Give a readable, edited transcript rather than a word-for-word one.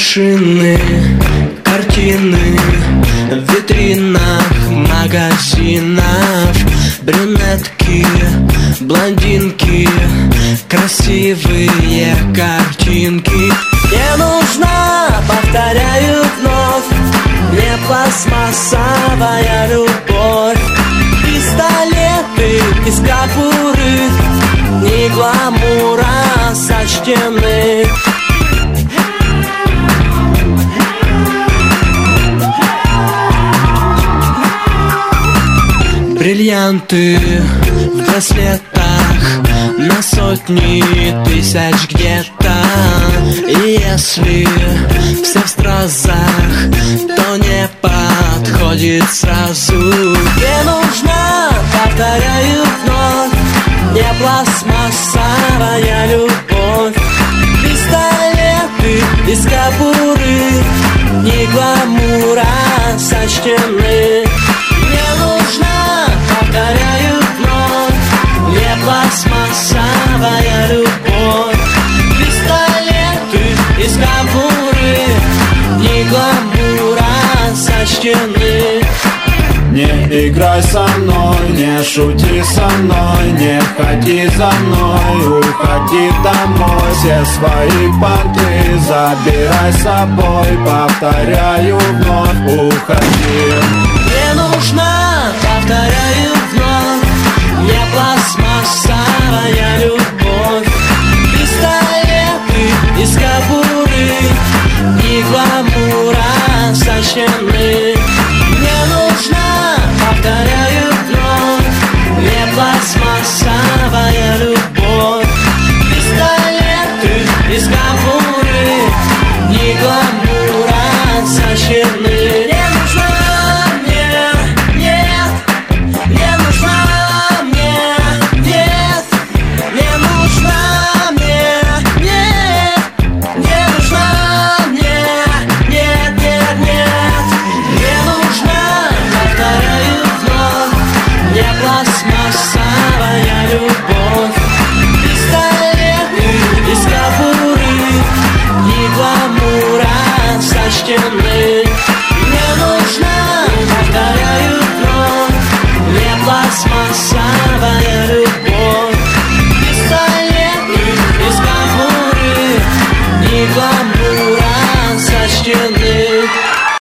машины, картины в витринах магазинов, брюнетки, блондинки, красивые картинки. Мне нужна, повторяю вновь, не пластмассовая любовь. Пистолеты из кобуры, не гламура сочтены. Бриллианты в браслетах на сотни тысяч где-то. И если все в стразах, то не подходит сразу. Мне нужна, повторяю вновь, не пластмассовая любовь. Пистолеты из кобуры, не гламура сочтены. Мне нужна, повторяю вновь, не пластмассовая любовь. Пистолеты из кобуры, не гламура сочтены. Не играй со мной, не шути со мной, не ходи за мной, уходи домой. Все свои понты забирай с собой, повторяю вновь, уходи. Мне нужна, повторяю вновь, не пластмассовая любовь. Пистолеты из кобуры, не гламура сочтены. Мне нужна, повторяю вновь, не пластмассовая любовь. Пистолеты из кобуры, не гламура сочтены. Не нужна мне, нет, не нужна мне, нет, не нужна мне, нет, не нужна мне, нет, нет, нет. Не нужна, повторяю вновь, не пластмассовая любовь. Пистолеты из кобуры, не гламура сочтены. Мне нужна, повторяю вновь, не пластмассовая любовь. Пистолеты из кобуры, не гламура сочтены.